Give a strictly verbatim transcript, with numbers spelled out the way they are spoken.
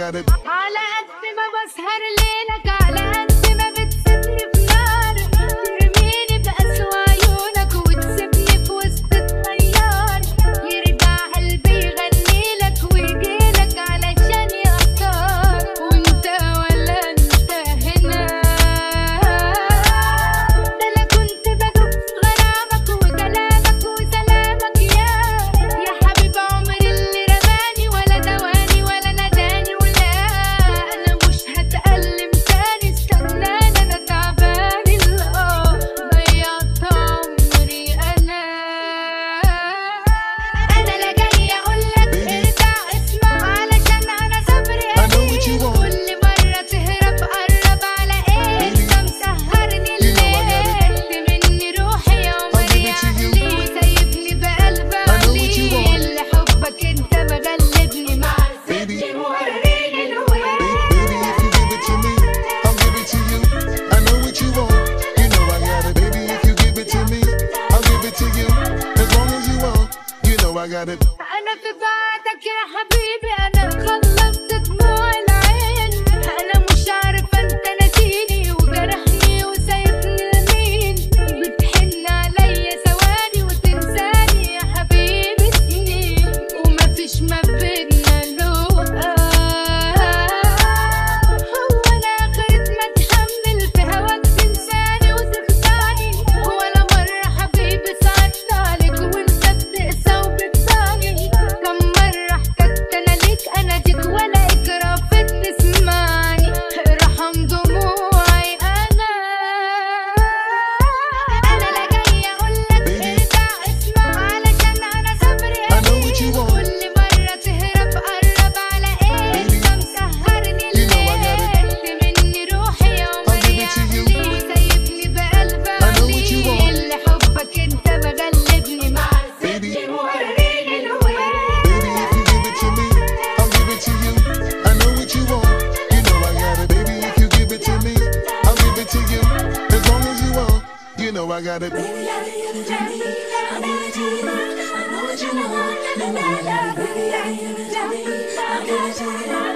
got it. على قد ما بسهر ليلك على قد ما بتسيبني في نار، ترميني بأسوأ عيونك وتسيبني في وسط الطيار، يرجع قلبي يغنيلك ويجيلك علشان يختار، وانت ولا انت هنا. ده انا كنت بدوب غرامك وكلامك وسلامك يا يا حبيب عمري اللي رماني ولا دواني ولا نداني، ولا انا مش هتألم تاني، استناني انا تعبان الاه ضيعت عمري انا. انا لا جاي اقولك ارجع اسمع علشان انا صبري قليل، كل مرة تهرب قرب على ايه انت مسهرني الليل، مني روحي يا عمري يا عقلي وسايبني بقلب قليل، لحبك انت مغلبني مع الست موريني الويل. Baby, if you give it to me, I'll give it to you. I know what you want, you know I got it. Baby, if you give it to me, I'll give it to you. As long as you want, you know I got it. أنا في بعدك يا حبيبي أنا خلصت دموع العين، أنا مش عارفة أنت ناسيني وجرحني وسايبني لمين، بتحن عليا ثواني وتنساني يا حبيبي سنين، ومفيش ما بينا لقاء. هو أنا آخرة ما أتحمل في هواك تنساني وتخدعني، ولا مرة حبيبي صعدت عليك وأنت بتقسى وبتباني، كم مرة احتجت أنا ليك أناديك ولا إكراه فيك تسمعني، ارحم دموعي أنا. أنا لا جاي أقولك ارجع اسمع علشان أنا صبري I know what you قليل، want. كل مرة تهرب قرب على إيه أنت مسهرني You know I got it. الليل، مني روحي يا عمري يا it to you. عقلي وسايبني بقلب I know what you want. قليل، لحبك أنت مغلبني مع الست Baby. موريني الويل. Baby, if you give it to me, I'll give it to you. I know what you want, you know I got it. Baby, if you give it to me, I'll give it to you. As long as you want, you know I got it. Baby, I give it to me, I'll give it to you. I know what you want, and I love it. Baby, I give it to me, I'll give it to you.